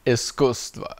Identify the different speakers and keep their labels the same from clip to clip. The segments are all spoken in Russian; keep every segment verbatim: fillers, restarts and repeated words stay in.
Speaker 1: искусство.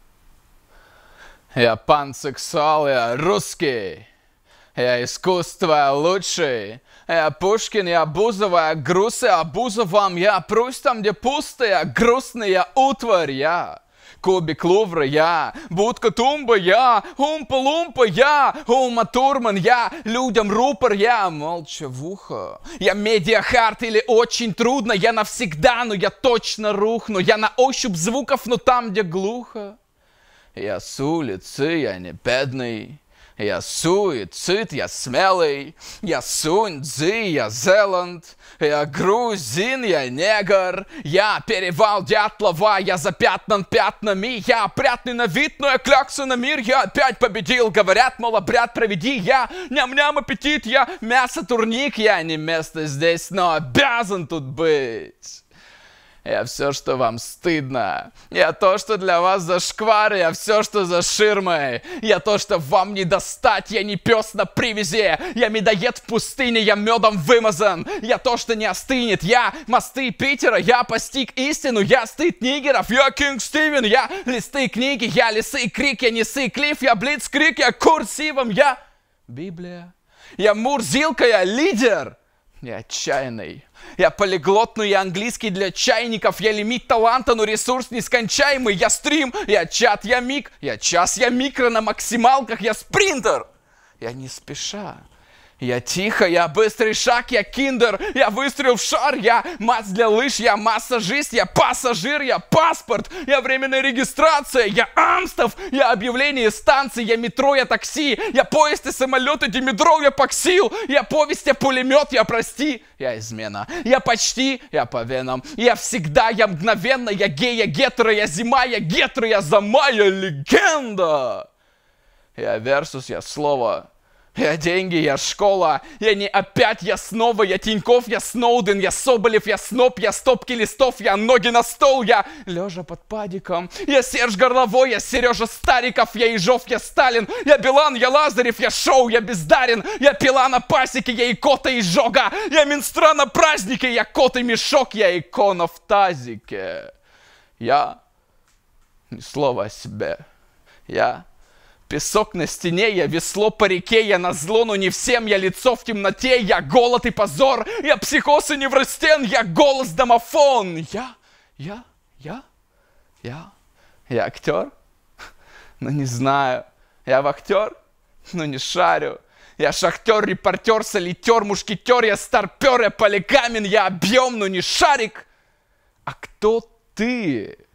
Speaker 1: Я пансексуал, я русский. Я искусство лучший. Я Пушкин, я Бузова, я груз, я Бузов вам, я Прусь там, где пусто, я грустный, я утварь, я кубик Лувра, я будка тумба, я умпа-лумпа, я ума Турман, я людям рупор, я молча в ухо. Я медиахард или очень трудно, я навсегда, но я точно рухну. Я на ощупь звуков, но там, где глухо. Я с улицы, я не бедный. Я суицид, я смелый, я Сунь-Цзы, я Зеланд, я грузин, я негр, я перевал Дятлова, я запятнан пятнами, я опрятный на вид, но я клякса на мир, я опять победил, говорят, мол, обряд проведи, я ням-ням аппетит, я мясо-турник, я не место здесь, но обязан тут быть. Я все, что вам стыдно. Я то, что для вас зашквар. Я все, что за ширмой. Я то, что вам не достать. Я не пес на привязи. Я медоед в пустыне. Я медом вымазан. Я то, что не остынет. Я мосты Питера. Я постиг истину. Я стыд нигеров. Я Кинг Стивен. Я листы книги. Я лисы крик. Я несы клифф. Я блицкрик. Я курсивом. Я Библия. Я Мурзилка. Я лидер. Я отчаянный. Я полиглот, но я английский для чайников. Я лимит таланта, но ресурс нескончаемый. Я стрим, я чат, я миг. Я час, я микро на максималках. Я спринтер. Я не спеша. Я тихо, я быстрый шаг, я киндер, я выстрел в шар, я масс для лыж, я массажист, я пассажир, я паспорт, я временная регистрация, я Амстов, я объявление станции, я метро, я такси, я поезд и самолет, и Димедрол, я Паксил, я повесть, я пулемет, я прости, я измена, я почти, я по венам, я всегда, я мгновенно, я гей, я гетеро, я зима, я гетеро, я зама, я легенда, я версус, я слово. Я деньги, я школа, я не опять, я снова, я Тиньков, я Сноуден, я Соболев, я Сноп, я стопки листов, я ноги на стол, я лежа под падиком, я Серж Горловой, я Сережа Стариков, я Ежов, я Сталин, я Билан, я Лазарев, я Шоу, я Бездарен, я пила на пасеке, я икота и жога, я Минстра на празднике, я кот и мешок, я икона в тазике. Я ни слова о себе, я... Песок на стене, я весло по реке, я назло, но не всем, я лицо в темноте, я голод и позор, я психоз и неврастен, я голос домофон. Я, я, я, я, я актер? Ну не знаю. Я вахтер? Ну не шарю. Я шахтер, репортер, солитер, мушкетер, я старпер, я поликамен, я объем, но не шарик. А кто ты?